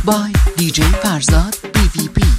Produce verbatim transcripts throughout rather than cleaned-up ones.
by D J Farzad P V P.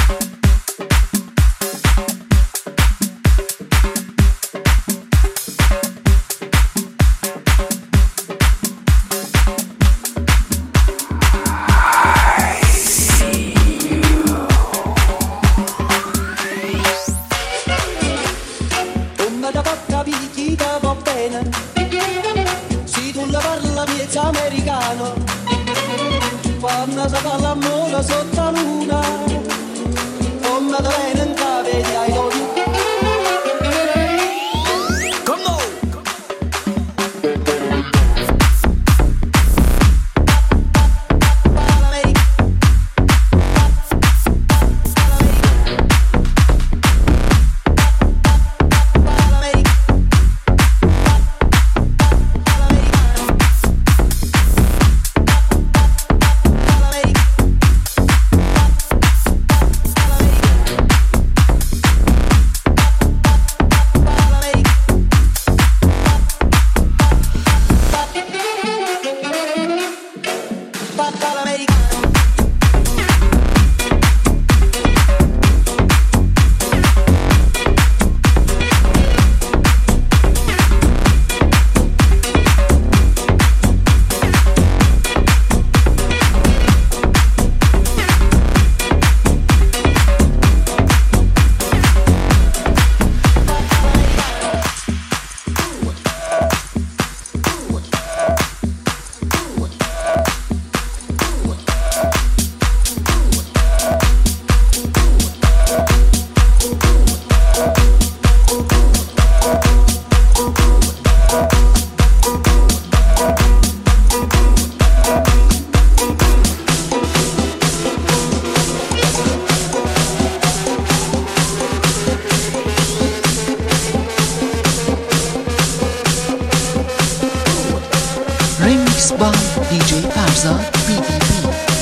Americano, quando si fa l'amore sotto la luna, come da bene in cave di I love you. Come on! Remix by D J Farzad P V P.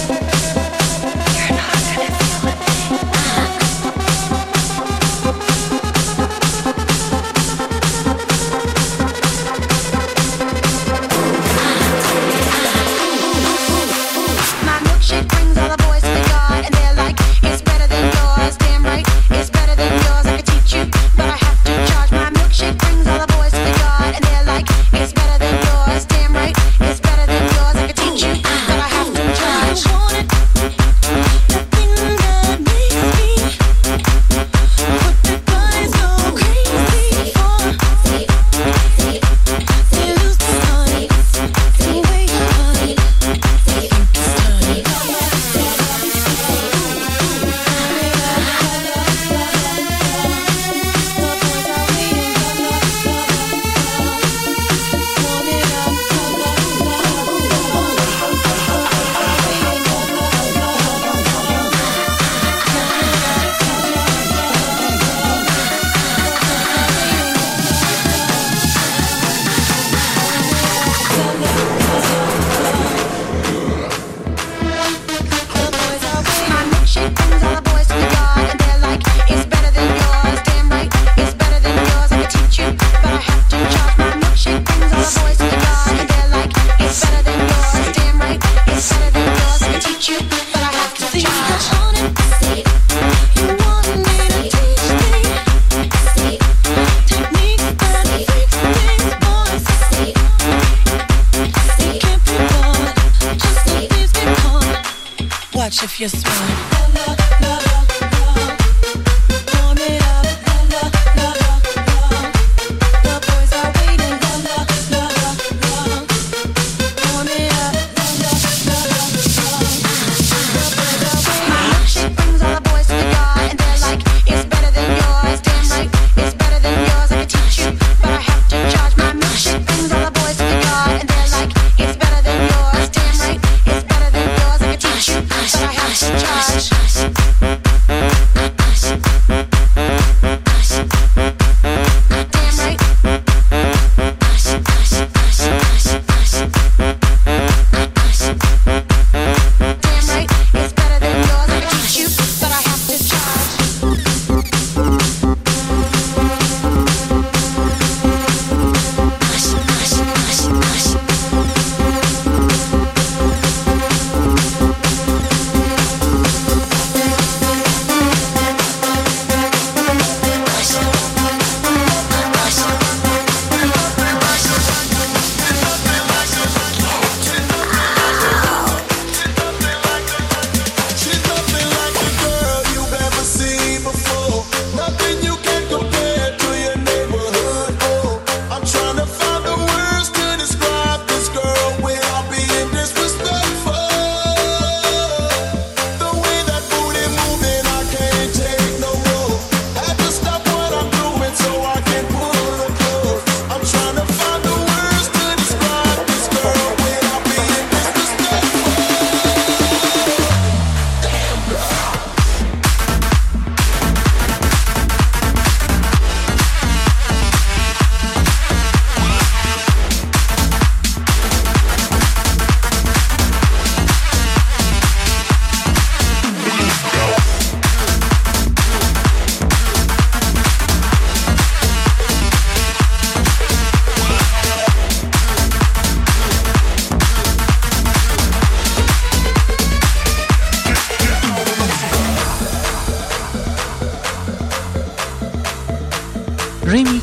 Watch if you're smart. Charge.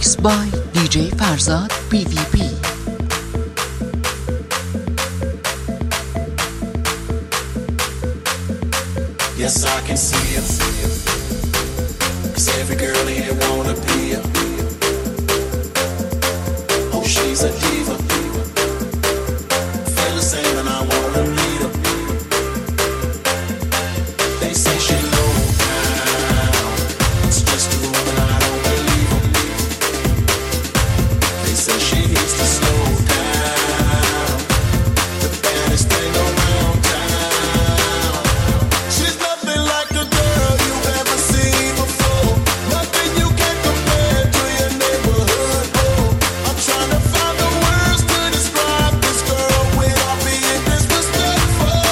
Remix by D J Farzad P V P. Yes, I can see you, 'cause every girl here wanna be you. Oh, she's a diva. Feel the same and I wanna meet her. They say she low down, it's just a rumor and I don't believe her. They say she needs to slow down, the baddest thing around town. She's nothing like a girl you've ever seen before. Nothing you can compare to your neighborhood. Oh, I'm trying to find the words to describe this girl without being disrespectful.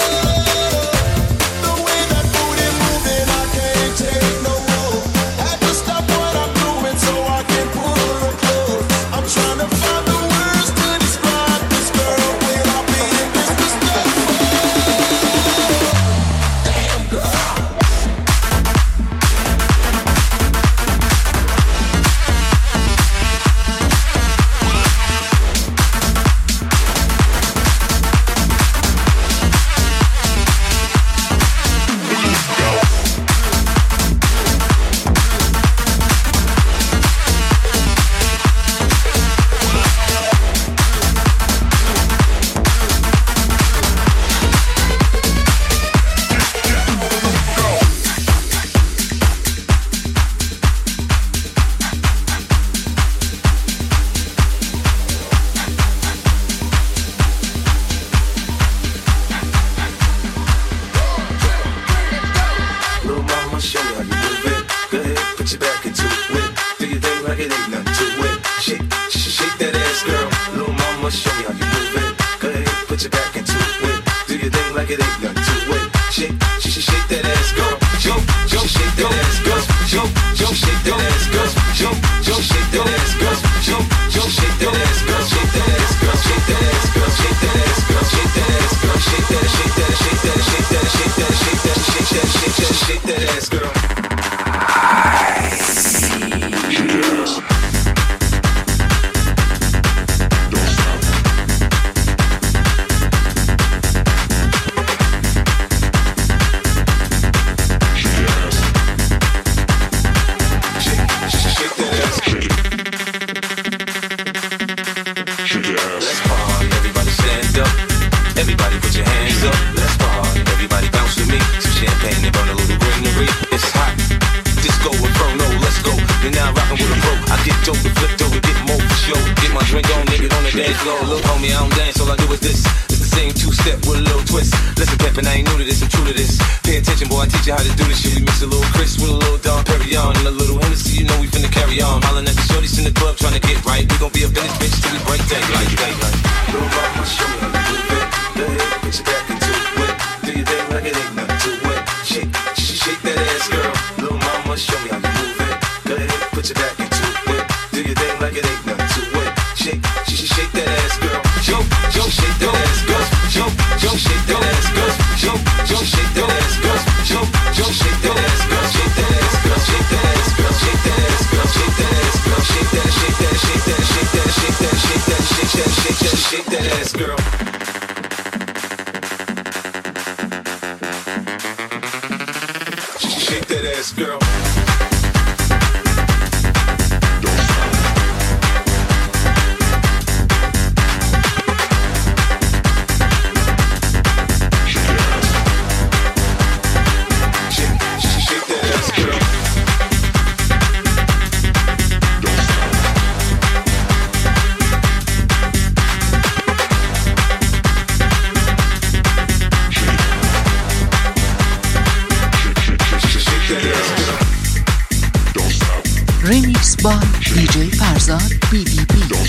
The way that booty moving, I can't take no more. Had to stop what I'm doing so I can pull her close. I'm trying to find the words to describe this girl without being disrespectful. Damn girl. Little mama, show me how you move it. Go ahead, put your back into it. Do your thing like it ain't nothing to it. Shake, sh- shake that ass, girl. Little mama, show me how you move it. Go ahead, put your back into it. Do your thing like it ain't nothing to it. Shake, sh- shake that ass, girl. Yo, yo, shake that ass, girl. Yo, yo, shake that ass, girl. Yo, yo, shake that ass, girl. Yo, yo, shake that ass, girl. Shake that ass, girl. Shake that ass, girl. Shake that ass, girl. Shake that ass, girl. Shake that, shake that, shake that, shake that, shake that, shake that, shake that, shake that, shake that ass, girl. Let's party, everybody stand up. Everybody put your hands up. Let's party, everybody bounce with me. Some champagne and burn a little greenery. It's hot, disco inferno, let's go. You're now rockin' with a pro. I get dope and flip dope and get more for show. Get my drink on, nigga, on the dance floor. Look, homie, I don't dance, all I do is this. It's the same two-step with a little twist. Listen, Peppin', I ain't new to this, I'm true to this. Pay attention, boy, I teach you how to do this shit. We mix a little Chris with a little Dom Perignon and a little Hennessy, you know we finna carry on. Hollin' at the shorties in the club tryna get right. We gon' be up in this bitch till we break daylight, daylight. Little mama, show me how you move it. Go ahead, put your back into it. Do your thing like it ain't nothing to it. Shake, sh- shake that ass, girl. Little mama, show me how you move it. Go ahead, put your back into it. Do your thing like it ain't nothing to it. Shake, sh- shake that ass, girl. Yo, yo, shake that ass, girl. Yo, yo, shake that ass, girl. Yo, yo, shake that ass, girl. Yo, yo, shake that ass, girl. Shake that ass, girl. Shake that ass, girl. Shake that ass, girl. Shake that ass, girl. Shake that, shake that, shake that, shake that, shake that, shake that, shake that, shake that, shake that ass, girl. Shake that ass, girl. Remix by D J Farzad P V P.